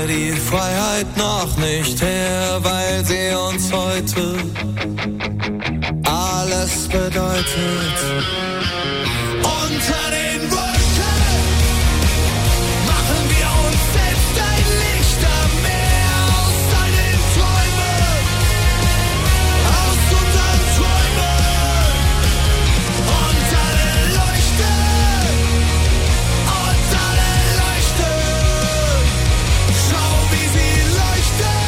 wir die Freiheit noch nicht her, weil sie uns heute alles bedeutet. Unter den Wolken machen wir uns selbst ein Lichtermeer aus deinen Träumen, aus unseren Träumen. Und alle leuchten, und alle leuchten. Schau, wie sie leuchten,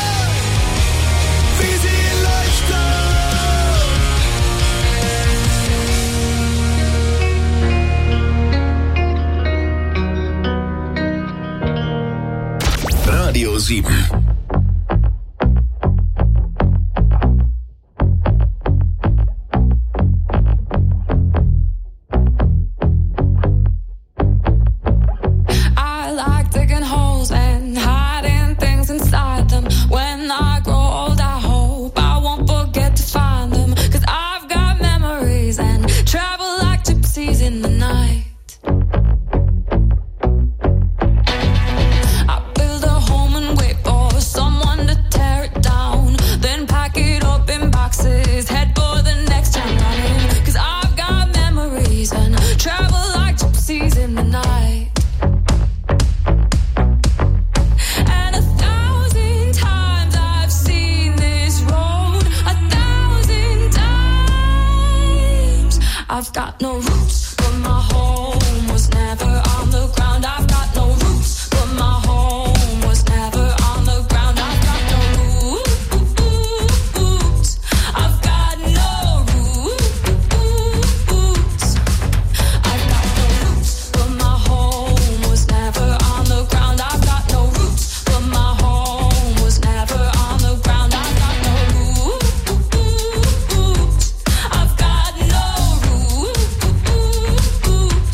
wie sie leuchten. Radio 7. I like digging holes and hiding things inside them. When I grow old, I hope I won't forget to find them. 'Cause I've got memories and travel like gypsies in the night. I build a home and wait for someone to tear it down. Then pack it up in boxes, head for the next time running. 'Cause I've got memories and travel like gypsies in the night. And 1,000 times I've seen this road, 1,000 times. I've got no roots, but my home was never on the ground. I've got no roots, but my home was never on the ground. I've got no roots. I've got no roots. I've got no roots, but my home was never on the ground. I've got no roots, but my home was never on the ground. I've got no roots. I've got no roots.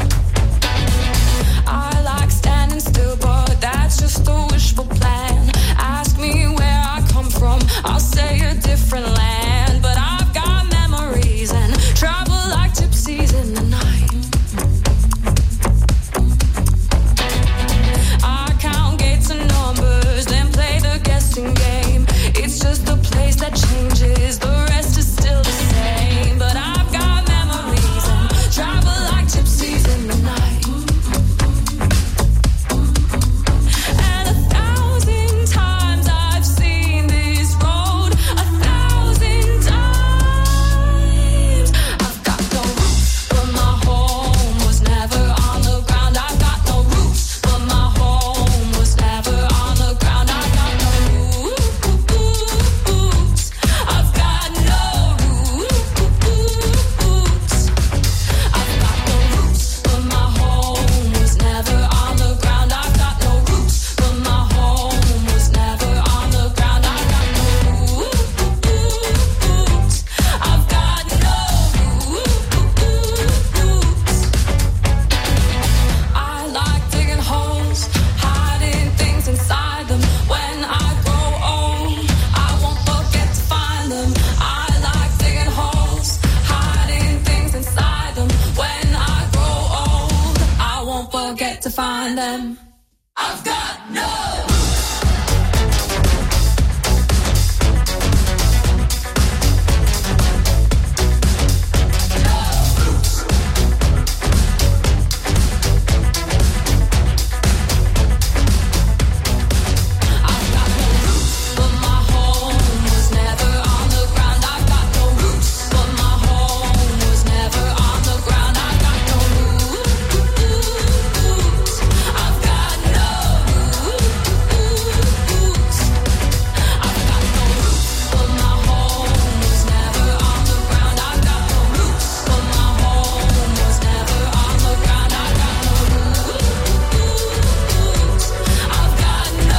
I like standing still, but that's just a wishful plan. Ask me where I come from, I'll say a different land. But I've got memories and travel like gypsies in the night. I count gates and numbers, then play the guessing game. It's just a place that changes, the rest is still the same. But I've got memories and travel like gypsies in the night. And 1,000 times I've seen this road, 1,000 times. I've got no roots, but my home was never on the ground. I've got no roots, but my home was never on the ground. I've got no roots. I've got no roots. I've got no roots, but my home was never on the ground. I've got no roots, but my home was never on the ground. I've got no roots. I've got no roots. I like digging holes, hiding things inside them. When I grow old, I won't forget to find them. I like digging holes, hiding things inside them. When I grow old, I won't forget to find them. I've got no. I've got no roots, but my home was never on the ground. I've got no roots, but my home was never on the ground. I've got no roots. I've got no roots. I've got no roots, but my home was never on the ground. I've got no roots, but my home was never on the ground. I've got no roots. I've got no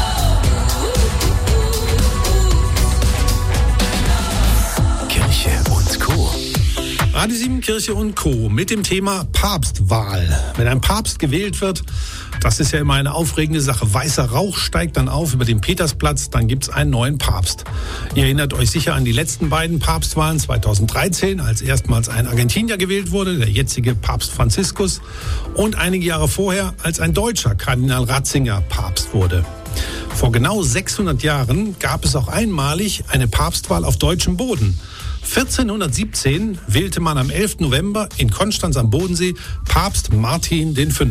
Kirche und Co. Radio 7 Kirche und Co. mit dem Thema Papstwahl. Wenn ein Papst gewählt wird, das ist ja immer eine aufregende Sache. Weißer Rauch steigt dann auf über den Petersplatz, dann gibt's einen neuen Papst. Ihr erinnert euch sicher an die letzten beiden Papstwahlen 2013, als erstmals ein Argentinier gewählt wurde, der jetzige Papst Franziskus, und einige Jahre vorher, als ein Deutscher, Kardinal Ratzinger, Papst wurde. Vor genau 600 Jahren gab es auch einmalig eine Papstwahl auf deutschem Boden. 1417 wählte man am 11. November in Konstanz am Bodensee Papst Martin V.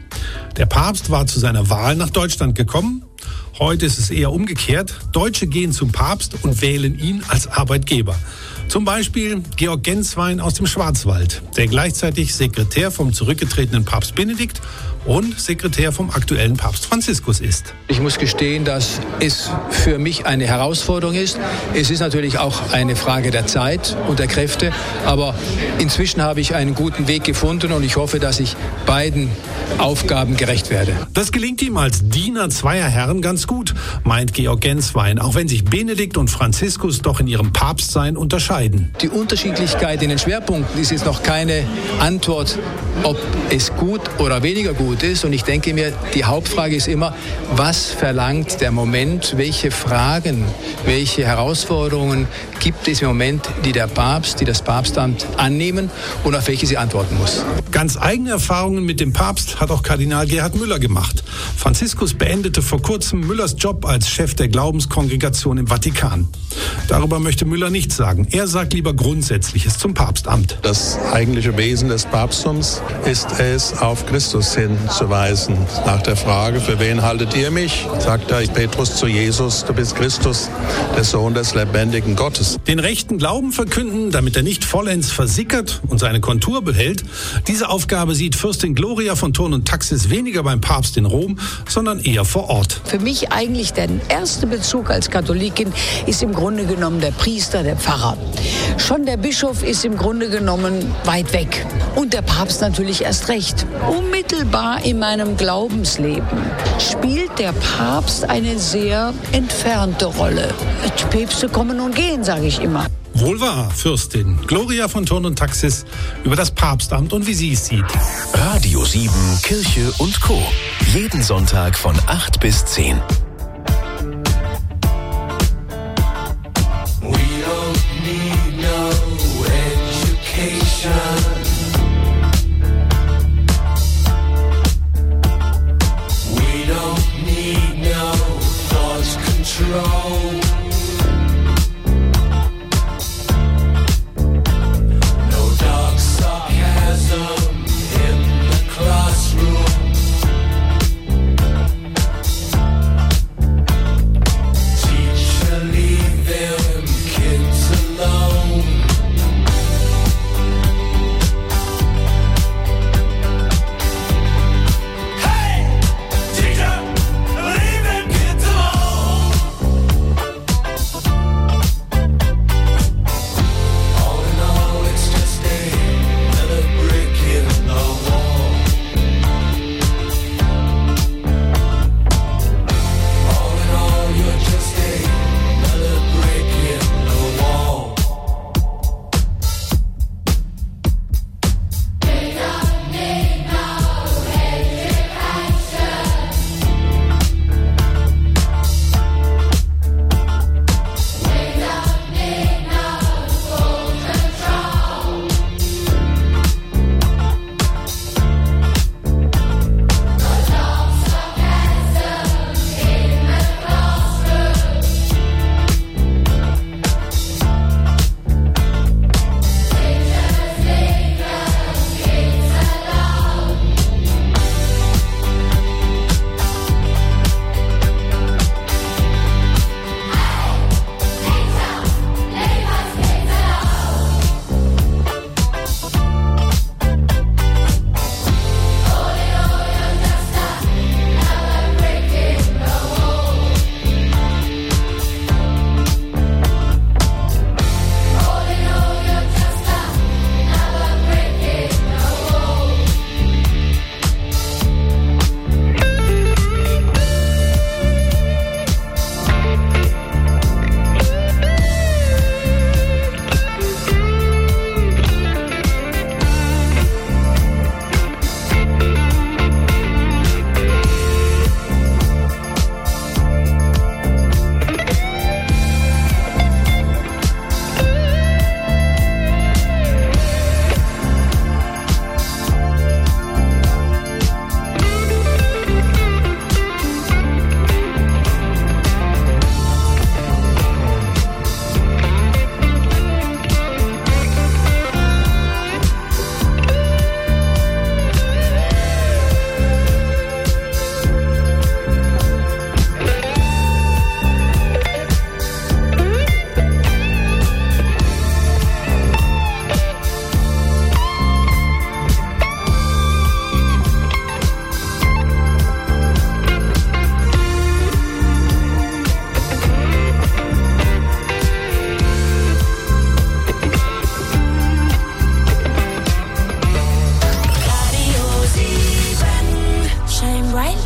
Der Papst war zu seiner Wahl nach Deutschland gekommen. Heute ist es eher umgekehrt. Deutsche gehen zum Papst und wählen ihn als Arbeitgeber. Zum Beispiel Georg Genswein aus dem Schwarzwald, der gleichzeitig Sekretär vom zurückgetretenen Papst Benedikt und Sekretär vom aktuellen Papst Franziskus ist. Ich muss gestehen, dass es für mich eine Herausforderung ist. Es ist natürlich auch eine Frage der Zeit und der Kräfte, aber inzwischen habe ich einen guten Weg gefunden und ich hoffe, dass ich beiden Aufgaben gerecht werde. Das gelingt ihm als Diener zweier Herren ganz gut, meint Georg Genswein, auch wenn sich Benedikt und Franziskus doch in ihrem Papstsein unterscheiden. Die Unterschiedlichkeit in den Schwerpunkten ist jetzt noch keine Antwort, ob es gut oder weniger gut ist. Und ich denke mir, die Hauptfrage ist immer, was verlangt der Moment, welche Fragen, welche Herausforderungen gibt es im Moment, die der Papst, die das Papstamt annehmen und auf welche sie antworten muss. Ganz eigene Erfahrungen mit dem Papst hat auch Kardinal Gerhard Müller gemacht. Franziskus beendete vor kurzem Müllers Job als Chef der Glaubenskongregation im Vatikan. Darüber möchte Müller nichts sagen. Er sagt lieber Grundsätzliches zum Papstamt. Das eigentliche Wesen des Papsttums ist es, auf Christus hinzuweisen. Nach der Frage, für wen haltet ihr mich? Sagt er Petrus zu Jesus, du bist Christus, der Sohn des lebendigen Gottes. Den rechten Glauben verkünden, damit er nicht vollends versickert und seine Kontur behält. Diese Aufgabe sieht Fürstin Gloria von Thurn und Taxis weniger beim Papst in Rom, sondern eher vor Ort. Für mich eigentlich der erste Bezug als Katholikin ist im Grunde genommen der Priester, der Pfarrer. Schon der Bischof ist im Grunde genommen weit weg. Und der Papst natürlich erst recht. Unmittelbar in meinem Glaubensleben spielt der Papst eine sehr entfernte Rolle. Die Päpste kommen und gehen, sage ich immer. Wohl wahr, Fürstin Gloria von Thurn und Taxis über das Papstamt und wie sie es sieht. Radio 7, Kirche und Co. Jeden Sonntag von 8 bis 10.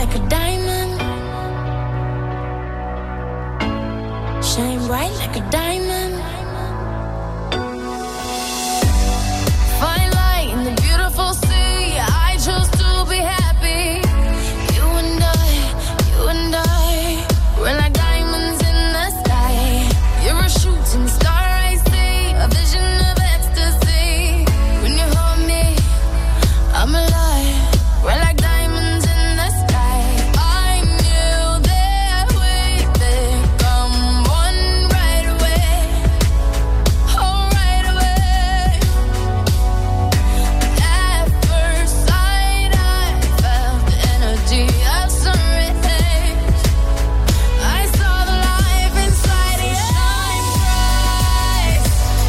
like a diamond. Shine bright like a diamond. Fine light in the beautiful sea. I chose to be happy. You and I, we're like diamonds in the sky. You're a shooting star, I see, a vision of ecstasy. When you hold me, I'm alive. We're like diamonds in the sky. I knew that we'd become one right away. Oh, right away. At first sight, I felt the energy of sun rays. I saw the life inside you. Shine bright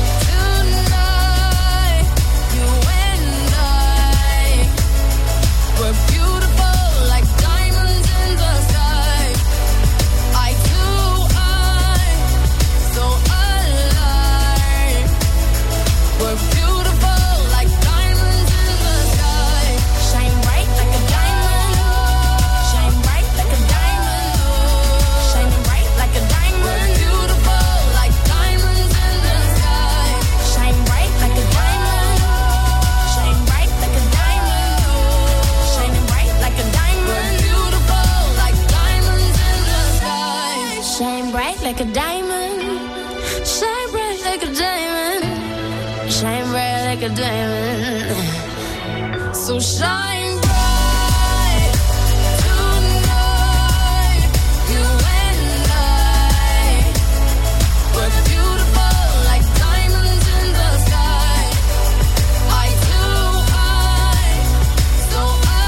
tonight. You and I, we're beautiful like diamonds in the sky. I too, I'm so alive. We're beautiful like diamonds in the sky. Shine bright like a diamond. Shine bright like a diamond. Shining bright like a diamond. We're beautiful like diamonds in the sky. Shine bright like a diamond. Shine bright like a diamond. Shining bright like a diamond. We're beautiful like diamonds in the sky. Shine bright like a diamond. Shine bright like a diamond. Shine bright like a diamond. So shine bright tonight. You and I, we're beautiful like diamonds in the sky. I too, I'm so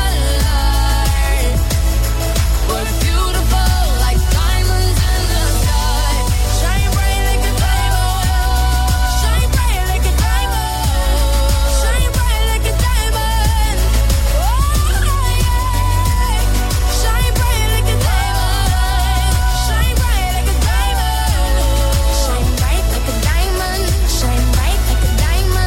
alive. We're beautiful like diamonds in the sky. Shine bright like a diamond. Shine bright like a diamond. Shine bright like a diamond. Oh, yeah. Shine bright like a diamond. Shine bright like a diamond. Shine bright like a diamond. Shine bright like a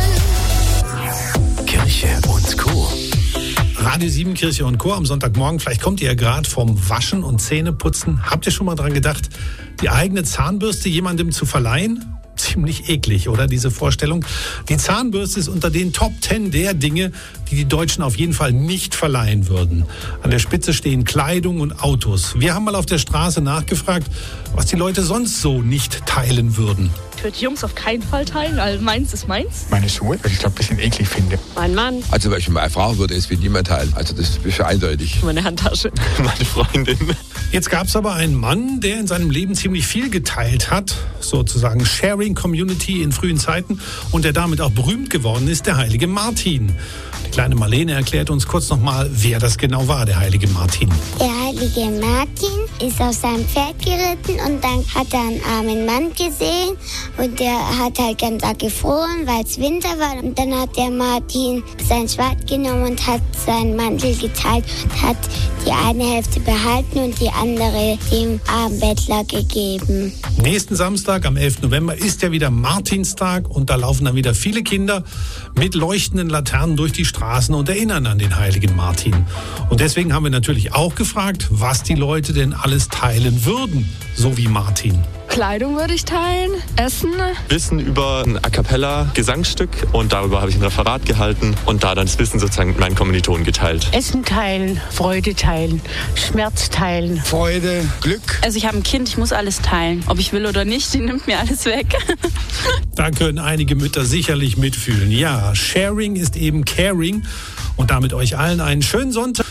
diamond. Kirche und Co. Radio 7, Kirche und Co. am Sonntagmorgen. Vielleicht kommt ihr ja gerade vom Waschen und Zähneputzen. Habt ihr schon mal dran gedacht, die eigene Zahnbürste jemandem zu verleihen? Ziemlich eklig, oder, diese Vorstellung? Die Zahnbürste ist unter den Top 10 der Dinge, die die Deutschen auf jeden Fall nicht verleihen würden. An der Spitze stehen Kleidung und Autos. Wir haben mal auf der Straße nachgefragt, was die Leute sonst so nicht teilen würden. Ich würde Jungs auf keinen Fall teilen, weil meins ist meins. Meine Schuhe, weil ich glaube, ein bisschen eklig finde. Mein Mann. Also, wenn ich meine Frau würde es mit niemand teilen. Also, das ist für eindeutig. Meine Handtasche. Meine Freundin. Jetzt gab es aber einen Mann, der in seinem Leben ziemlich viel geteilt hat, sozusagen Sharing Community in frühen Zeiten, und der damit auch berühmt geworden ist, der heilige Martin. Die kleine Marlene erklärt uns kurz nochmal, wer das genau war, der heilige Martin. Der heilige Martin ist auf seinem Pferd geritten und dann hat er einen armen Mann gesehen und der hat halt ganz arg gefroren, weil es Winter war. Und dann hat der Martin sein Schwert genommen und hat seinen Mantel geteilt und hat die eine Hälfte behalten und die andere dem armen Bettler gegeben. Nächsten Samstag, am 11. November, ist ja wieder Martinstag und da laufen dann wieder viele Kinder mit leuchtenden Laternen durch die Straßen und erinnern an den heiligen Martin. Und deswegen haben wir natürlich auch gefragt, was die Leute denn alles teilen würden, so wie Martin. Kleidung würde ich teilen, Essen. Wissen über ein A Cappella Gesangsstück und darüber habe ich ein Referat gehalten und da dann das Wissen sozusagen mit meinen Kommilitonen geteilt. Essen teilen, Freude teilen, Schmerz teilen. Freude, Glück. Also ich habe ein Kind, ich muss alles teilen. Ob ich will oder nicht, die nimmt mir alles weg. Da können einige Mütter sicherlich mitfühlen. Ja, Sharing ist eben Caring. Und damit euch allen einen schönen Sonntag.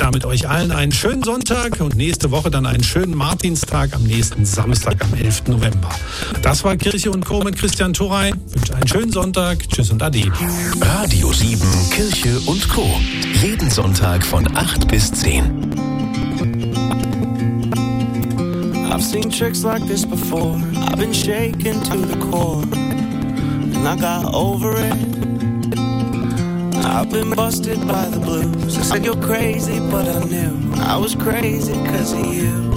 Und nächste Woche dann einen schönen Martinstag am nächsten Samstag, am 11. November. Das war Kirche und Co. mit Christian Thorey. Ich wünsche einen schönen Sonntag. Tschüss und Ade. Radio 7, Kirche und Co. Jeden Sonntag von 8 bis 10. I've seen tricks like this before. I've been shaken to the core. And I got over it. I've been busted by the blues. I said you're crazy, but I knew I was crazy because of you.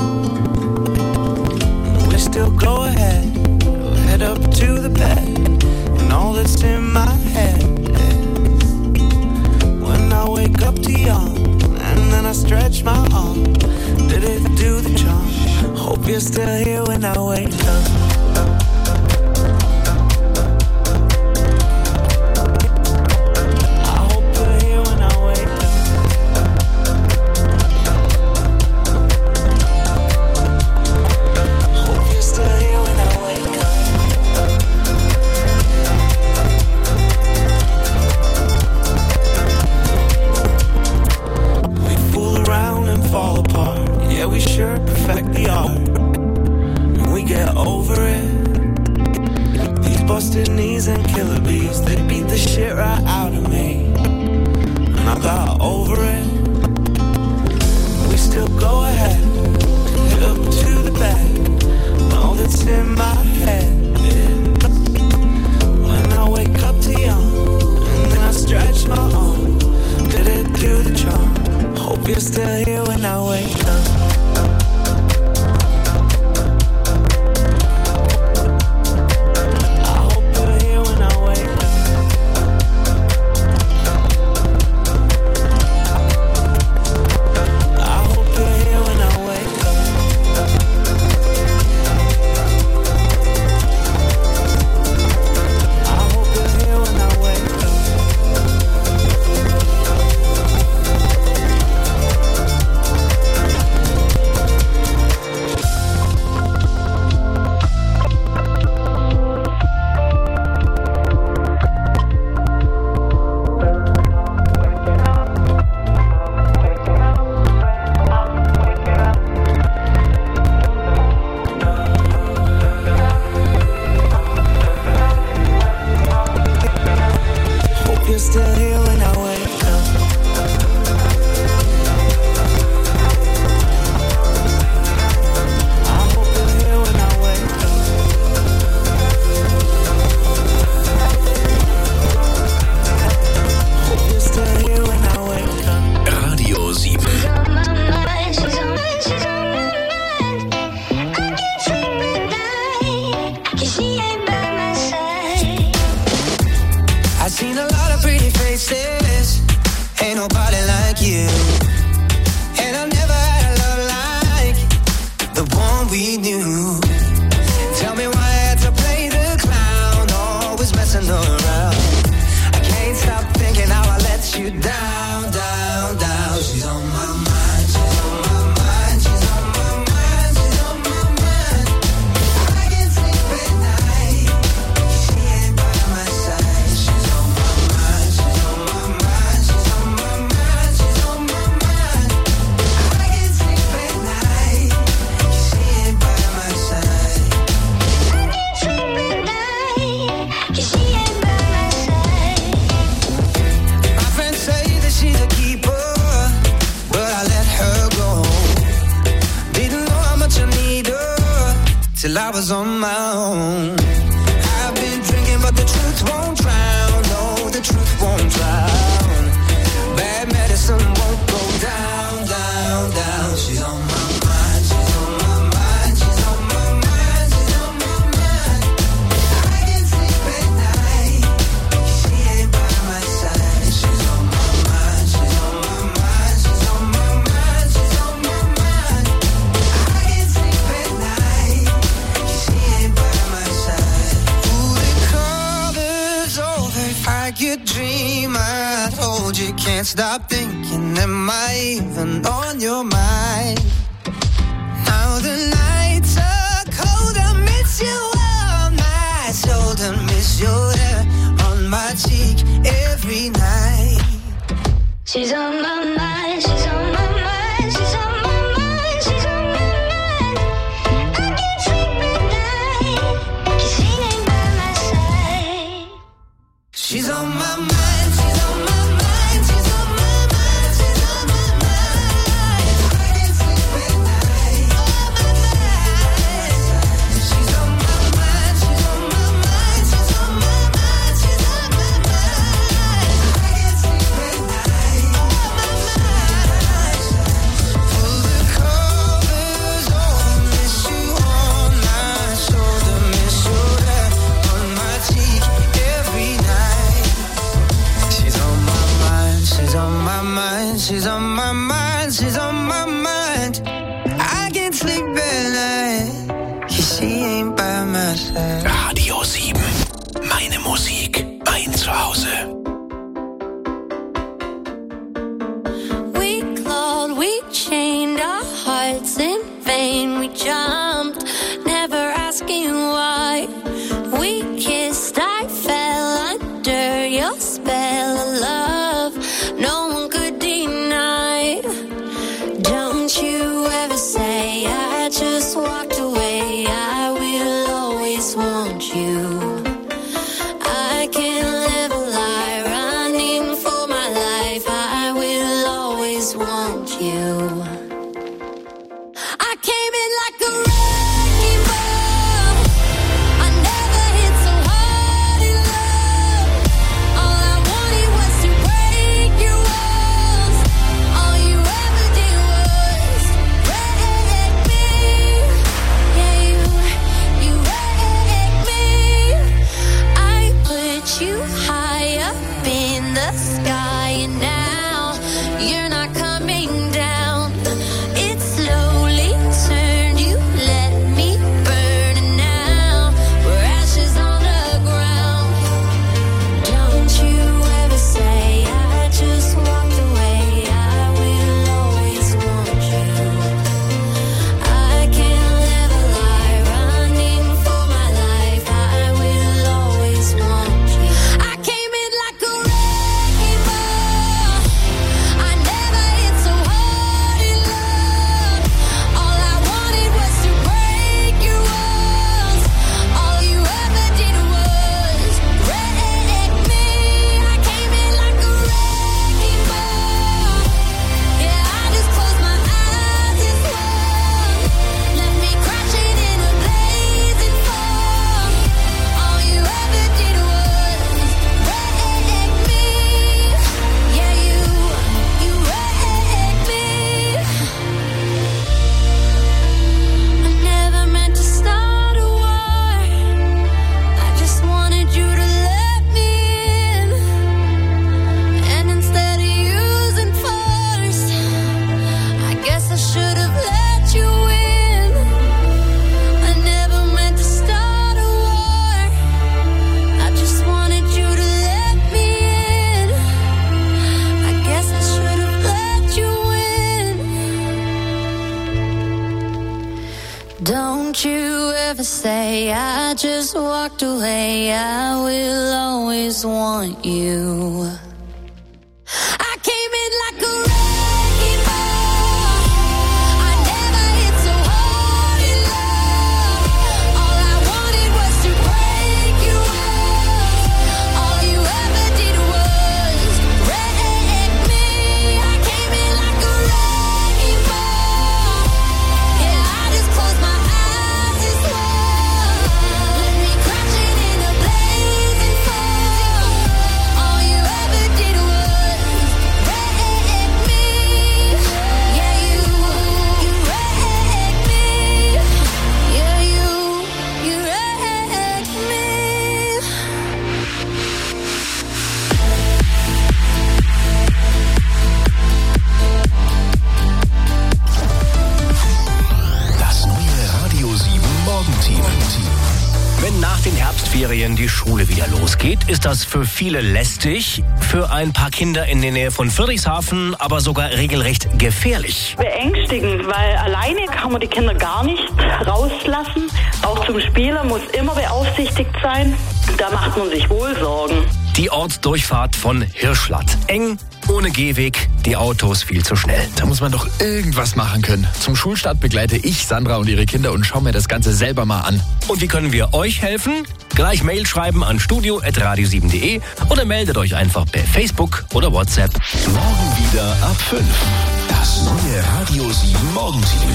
We still go ahead, head up to the bed, and all that's in my head is when I wake up to yawn, and then I stretch my arm. still here when I wake up. Till I was on my own. I've been drinking, but the truth won't drown. No, the truth won't drown. Bad medicine won't go down, down, down. She's on my mind, she's on my mind, she's on my mind, she's on my mind. I can't sleep at night. She ain't by my side. She's on my mind, she's on my mind, she's on my mind, she's on my mind. I can't sleep at night. She ain't by my side. Ooh, the cover's over. If I could dream, I told you can't stop thinking. Am I even on your mind? Now the nights are cold, I miss you on my shoulder, miss your hair on my cheek every night. She's on my mind, she's on my mind, she's on my mind, she's on my mind. I can't sleep at night, 'cause she ain't by my side. She's on my mind, she's on my mind, she's on my mind, she's on my mind. I can't sleep at night, on my mind. She's on my mind, she's on my mind, she's on my mind, she's on my mind. I can't sleep at night, on my mind. Pull the covers over, miss you on my shoulder, miss your hair on my cheek every night. She's on my mind, she's on my mind, she's on my mind, she's on my mind. I can't sleep at night. Deine Musik, dein Zuhause. We clawed, we chained our hearts in vain. We jumped, never asking why. We kissed, I fell under your spell of love. No one could deny. Don't you ever say I just walked away. I will always want you. I can't live a lie, running for my life. I will always want you. I came in like a wrecking ball. I never hit so hard in love. All I wanted was to break your walls. All you ever did was wreck me. Yeah, you wrecked me. I put you high up in the sky, and now you're not coming down. It slowly turned, you let me burn, and now we're ashes on the ground. Don't you ever say I just walked away. I will always want you. I can't live a lie, running for my life. I will always want you. I came in like a wrecking ball. I never hit so hard in love. All I wanted was to break your walls. All you ever did was wreck me. I came in like a wrecking ball. Yeah, I just closed my eyes and swung. Let me crashing in a blazing fall. All you ever did was wreck me. Yeah, you wrecked me. I never meant to start a war. I just wanted you to let me in. And instead of using force, I guess I should have let you in. I never meant to start a war. I just wanted you to let me in. I guess I should have let you in. Don't you ever say I just walked away. I will always want you. I came in like a wrecking ball. I never hit so hard in love. All I wanted was to break your walls. All you ever did was wreck me. I came in like a wrecking ball. Yeah, I just closed my eyes and swung. Let me crashing in a blazing fall. All you ever did was wreck me. Yeah, you wrecked me. Yeah, you wrecked me. Das neue Radio 7 Morgenteam. Wenn nach den Herbstferien die Schule wieder losgeht, ist das für viele lästig, für ein paar Kinder in der Nähe von Friedrichshafen aber sogar regelrecht gefährlich. Beängstigend, weil alleine kann man die Kinder gar nicht rauslassen. Auch zum Spieler muss immer beaufsichtigt sein. Da macht man sich wohl Sorgen. Die Ortsdurchfahrt von Hirschlatt. Eng, ohne Gehweg, die Autos viel zu schnell. Da muss man doch irgendwas machen können. Zum Schulstart begleite ich Sandra und ihre Kinder und schaue mir das Ganze selber mal an. Und wie können wir euch helfen? Gleich Mail schreiben an studio@radio7.de oder meldet euch einfach per Facebook oder WhatsApp. Morgen wieder ab 5. Das neue Radio 7 Morgenteam.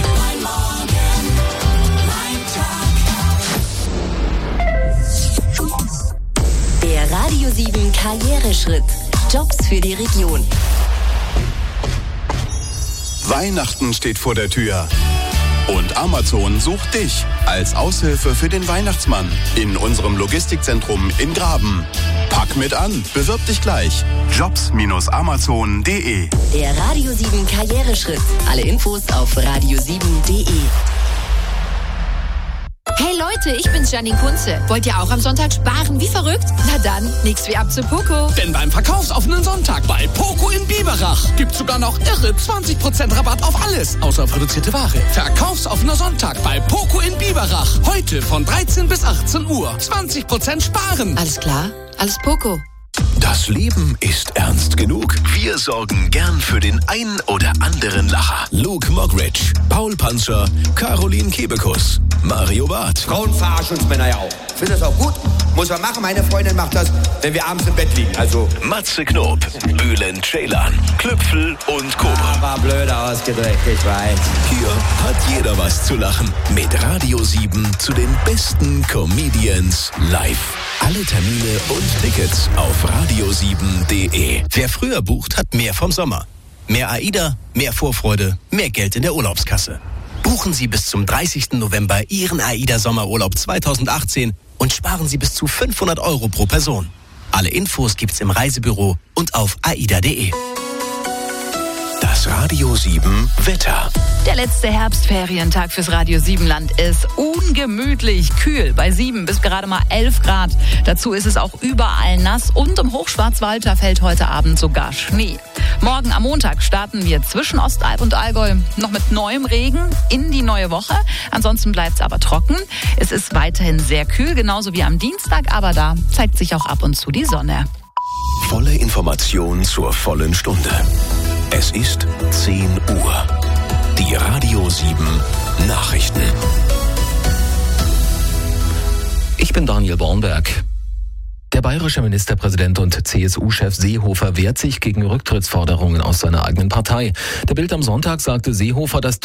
Der Radio 7 Karriereschritt. Jobs für die Region. Weihnachten steht vor der Tür. Und Amazon sucht dich als Aushilfe für den Weihnachtsmann in unserem Logistikzentrum in Graben. Pack mit an, bewirb dich gleich. Jobs-amazon.de. Der Radio 7 Karriereschritt. Alle Infos auf radio7.de. Hey Leute, ich bin's Janine Kunze. Wollt ihr auch am Sonntag sparen wie verrückt? Na dann, nix wie ab zu Poco. Denn beim verkaufsoffenen Sonntag bei Poco in Biberach gibt's sogar noch irre 20% Rabatt auf alles, außer auf reduzierte Ware. Verkaufsoffener Sonntag bei Poco in Biberach. Heute von 13 bis 18 Uhr. 20% sparen. Alles klar, alles Poco. Das Leben ist ernst genug. Wir sorgen gern für den ein oder anderen Lacher. Luke Mockridge, Paul Panzer, Caroline Kebekus, Mario Barth. Frauen verarschen uns Männer ja auch. Ich finde das auch gut. Muss man machen. Meine Freundin macht das, wenn wir abends im Bett liegen. Also Matze Knob, Bülent Ceylan, Klüpfel und Kobra. War blöd ausgedrückt, ich weiß. Hier hat jeder was zu lachen. Mit Radio 7 zu den besten Comedians live. Alle Termine und Tickets auf radio7.de. Wer früher bucht, hat mehr vom Sommer. Mehr AIDA, mehr Vorfreude, mehr Geld in der Urlaubskasse. Buchen Sie bis zum 30. November Ihren AIDA-Sommerurlaub 2018 und sparen Sie bis zu 500 € pro Person. Alle Infos gibt's im Reisebüro und auf aida.de. Das Radio 7 Wetter. Der letzte Herbstferientag fürs Radio 7 Land ist ungemütlich kühl bei 7 bis gerade mal 11 Grad. Dazu ist es auch überall nass und im Hochschwarzwald, da fällt heute Abend sogar Schnee. Morgen am Montag starten wir zwischen Ostalb und Allgäu noch mit neuem Regen in die neue Woche. Ansonsten bleibt es aber trocken. Es ist weiterhin sehr kühl, genauso wie am Dienstag, aber da zeigt sich auch ab und zu die Sonne. Volle Information zur vollen Stunde. Es ist 10 Uhr. Die Radio 7 Nachrichten. Ich bin Daniel Bornberg. Der bayerische Ministerpräsident und CSU-Chef Seehofer wehrt sich gegen Rücktrittsforderungen aus seiner eigenen Partei. Der Bild am Sonntag sagte Seehofer, dass